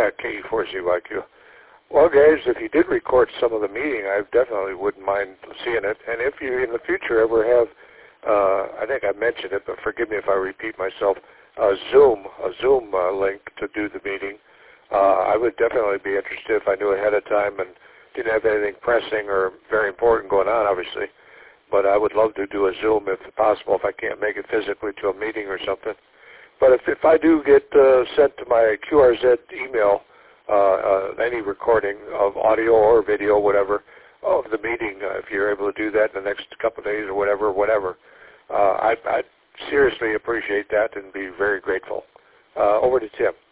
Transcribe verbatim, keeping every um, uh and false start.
at K E four Z Y Q. Well, guys, if you did record some of the meeting, I definitely wouldn't mind seeing it. And if you in the future ever have, uh, I think I mentioned it, but forgive me if I repeat myself, a Zoom, a Zoom uh, link to do the meeting, uh, I would definitely be interested if I knew ahead of time and didn't have anything pressing or very important going on, obviously. But I would love to do a Zoom if possible, if I can't make it physically to a meeting or something. But if, if I do get uh, sent to my Q R Z email, uh, uh, any recording of audio or video, whatever, of the meeting, uh, if you're able to do that in the next couple of days or whatever, whatever, uh, I'd, I'd seriously appreciate that and be very grateful. Uh, over to Tim.